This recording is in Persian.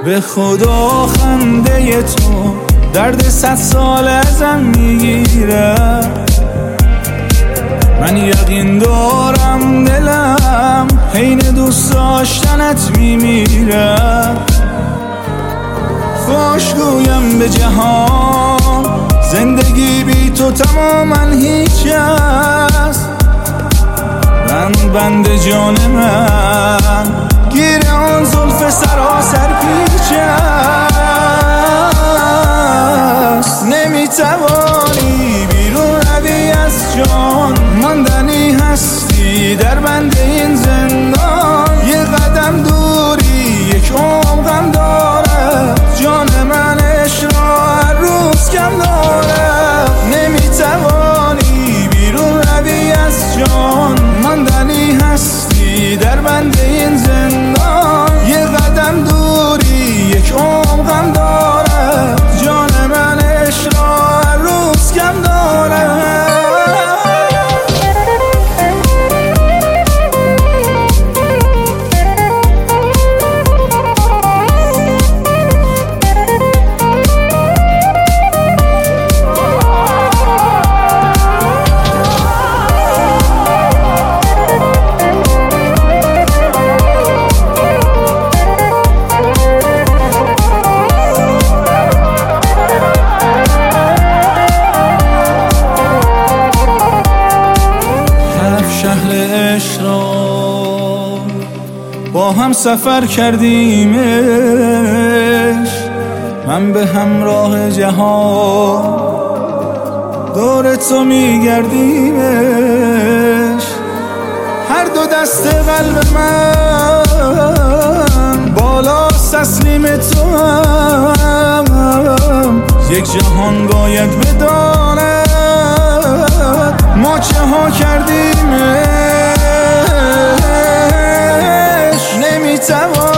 به خدا خنده تو درد 100 سال ازم میگیره. من یقین دارم دلم حین دوست داشتنت میمیره. خوشگویم به جهان زندگی بی تو تماما هیچ است. بند جان من گیر آن زلف سراسر پیچ است. نمیتوانی بیرون روی از جان، ماندنی هستی در بند این زندان. یه قدم دوری یک عمر غم داره، جان من عشق را هر روز کم داره. نمیتوانی بیرون روی از جان، ماندنی هستی در بند این زندان. یه قدم دوری یک عمر غم داره، جان من عشق را هر روز کم داره. با هم سفر کردیمش، من به همراه جهان دور تو میگردیمش. هر دو دست قلب من بالا تسلیم تو هم. یک جهان باید بداند ما چه ها کردیمش. نمیتوان